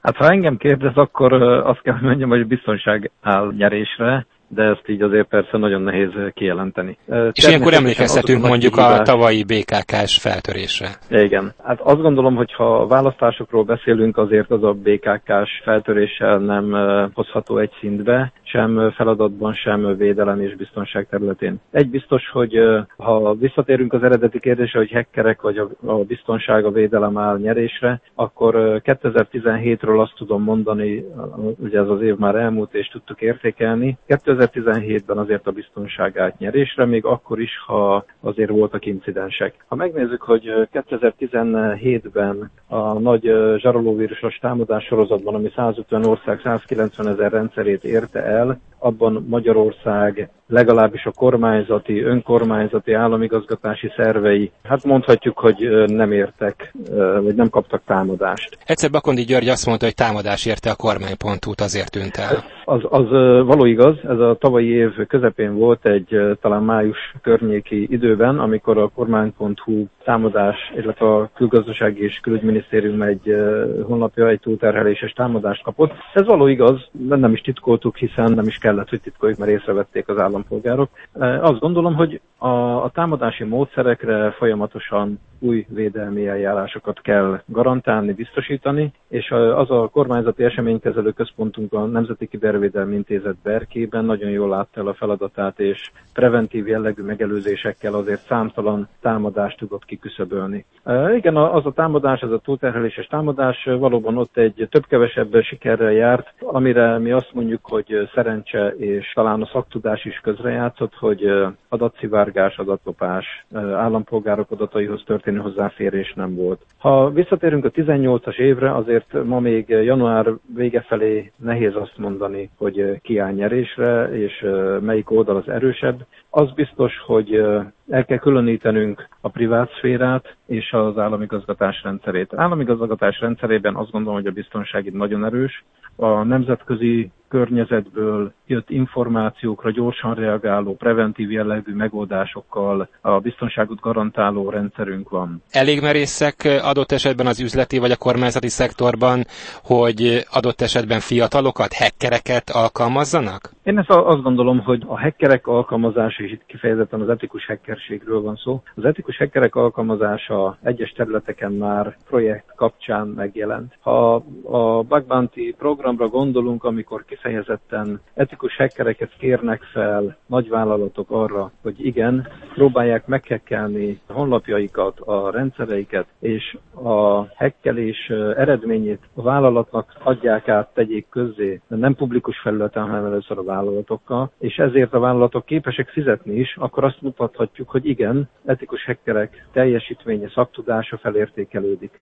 Hát ha engem kérdez, akkor azt kell, hogy mondjam, hogy biztonság áll nyerésre, de ezt így azért persze nagyon nehéz kijelenteni. És ilyenkor emlékezhetünk mondjuk a tavalyi BKK-s feltörésre. Igen. Hát azt gondolom, hogy ha választásokról beszélünk, azért az a BKK-s feltöréssel nem hozható egy szintbe, sem feladatban, sem védelem és biztonság területén. Egy biztos, hogy ha visszatérünk az eredeti kérdésre, hogy hackerek vagy a biztonság, a védelem áll nyerésre, akkor 2017-ről azt tudom mondani, ugye ez az év már elmúlt és tudtuk értékelni, 2017-ben azért a biztonság állt nyerésre, még akkor is, ha azért voltak incidensek. Ha megnézzük, hogy 2017-ben a nagy zsarolóvírusos támadás sorozatban, ami 150 ország 190 000 rendszerét érte el, abban Magyarország legalábbis a kormányzati, önkormányzati, államigazgatási szervei, hát mondhatjuk, hogy nem értek, vagy nem kaptak támadást. Egyszer Bakondi György azt mondta, hogy támadás érte a kormány.hu-t, azért tűnt el. Az való igaz, ez a tavalyi év közepén volt egy talán május környéki időben, amikor a kormány.hu támadás, illetve a Külgazdasági és Külügyminisztérium egy honlapja egy túlterheléses támadást kapott. Ez való igaz, nem is titkoltuk, hiszen nem is kellett, hogy titkoljuk, mert észrevették az állampolgárok. Azt gondolom, hogy a támadási módszerekre folyamatosan új védelmi eljárásokat kell garantálni, biztosítani, és az a kormányzati eseménykezelő központunk, a Nemzeti Kibervédelmi Intézet Berkében nagyon jól látta el a feladatát, és preventív jellegű megelőzésekkel azért számtalan támadást tudott kiküszöbölni. Igen, az a támadás, ez a túlterheléses támadás valóban ott egy több-kevesebb sikerrel járt, amire mi azt mondjuk, hogy szerencse és talán a szaktudás is közrejátszott, hogy adatszivárgás, adatlopás, állampolgárok adataihoz történő hozzáférés nem volt. Ha visszatérünk a 18-as évre, azért ma még január vége felé nehéz azt mondani, hogy ki áll nyerésre, és melyik oldal az erősebb. Az biztos, hogy el kell különítenünk a privát szférát és az államigazgatás rendszerét. Az államigazgatás rendszerében azt gondolom, hogy a biztonság itt nagyon erős. A nemzetközi környezetből jött információkra gyorsan reagáló, preventív jellegű megoldásokkal a biztonságot garantáló rendszerünk van. Elég merészek adott esetben az üzleti vagy a kormányzati szektorban, hogy adott esetben fiatalokat, hackereket alkalmazzanak? Én azt gondolom, hogy a hackerek alkalmazása, és itt kifejezetten az etikus hackerségről van szó, az etikus hackerek alkalmazása egyes területeken már projekt kapcsán megjelent. Ha a Bug Bounty programra gondolunk, amikor kifejezetten etikus hackereket kérnek fel nagyvállalatok arra, hogy igen, próbálják meghekkelni a honlapjaikat, a rendszereiket, és a hackelés eredményét a vállalatnak adják át, tegyék közzé, de nem publikus felületen, hanem először a vállalatokkal, és ezért a vállalatok képesek fizetni is, akkor azt mutathatjuk, hogy igen, etikus hackerek teljesítménye, szaktudása felértékelődik.